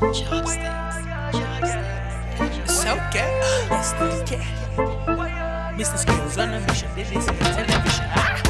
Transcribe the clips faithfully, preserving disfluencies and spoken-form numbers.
So okay, let's do it. Mister Skills on a mission, they listen to television. Ah.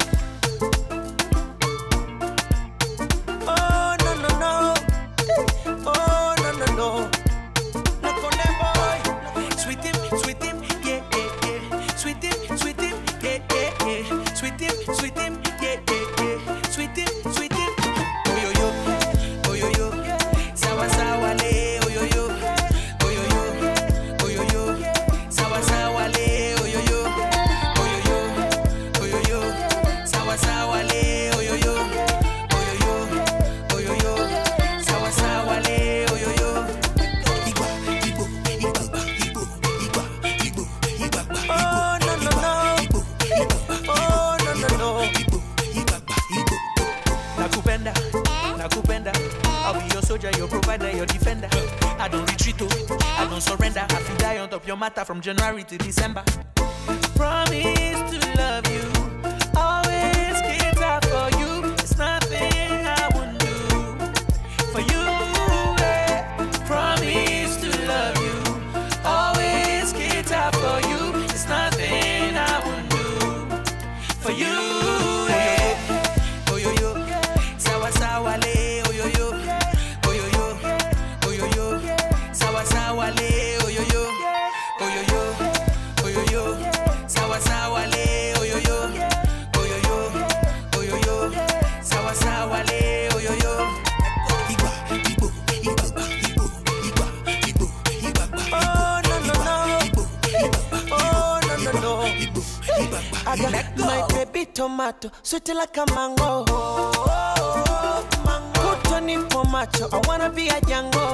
Oh no no no, oh no no no. Look on that boy, sweet him, sweet him, yeah yeah yeah. Sweet him, sweet him, yeah yeah yeah. Sweet him, sweet him, yeah yeah yeah. Sweet him, sweet him. Oh yo yo, oh yo yo. Sawa sawa le, oh yo yo. Oh yo yo, oh yo yo. Sawa sawa le, oh yo yo. Oh yo yo, oh yo yo. Sawa sawa le, oh yo yo. Oh yo yo, oh yo yo. Sawa sawa le, oh yo yo. Igba, igbo, igba, igbo, igba, igbo, igba, igbo. Oh no no no. Igbo, igba. Oh no no no. Igbo, igba, igbo. Nakupenda, nakupenda. I'll be your soldier, your provider, your defender. I don't retreat, oh, I don't surrender. I feel die on top your matter from January to December. Promise to love you, always get out for you. It's nothing I wouldn't do for you. Eh. Promise to love you, always get out for you. It's nothing I wouldn't do for you. Eh. Oh yo yo, sawa sawa le, oh yo yo. Oh yo yo, oh yo yo, sawa sawa le, oh yo yo, oh yo yo, oh yo yo, sawa sawa le, oh yo yo, oh yo yo, oh yo yo, sawa sawa le, oh yo yo. Igba, igbo, igba, igbo, igba, igbo, igba. Oh no no no, igbo, igba. Oh no no no, igbo, igba. I got my baby tomato, sweet like a mango. Nipo macho, I wanna be a Django.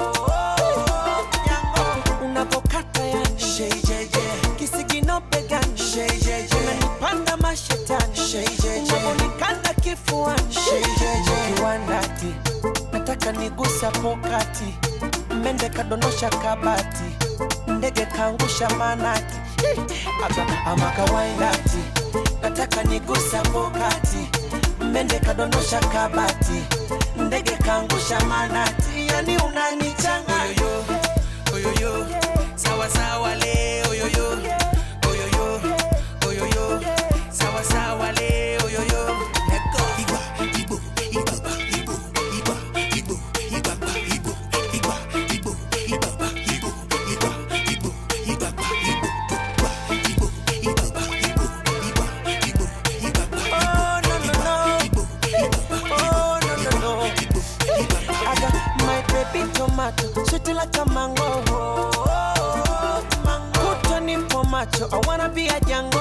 Unapokata yani Shay J J, kisigino begani Shay J J, unanipanda mashetani Shay J J, unaponikanda kifuani Shay J J. Kiwandati, nataka nigusa pokati, mende kadonosha kabati, ndege kaangusha manati. Ama kawaindati, nataka nigusa pokati, mende kadonosha kabati, ndege kaangusha manati. Yani unanichanga oh yo yo, sawa sawa le, oh yo yo. Oh yo yo, oh yo yo, sawa sawa le, oh yo yo. Igba, igbo, igba, igbo, igba, igbo, igba, igbo, igba, igbo, igba, igbo, igba, igbo, igba, igbo, igbo, igba, igbo, igba, igbo, igba. Oh no no no, igbo, igba. Oh no no no, igbo, igba. I got my baby tomato, sweet like a mango. Mango, put on him for macho, I wanna be a Django.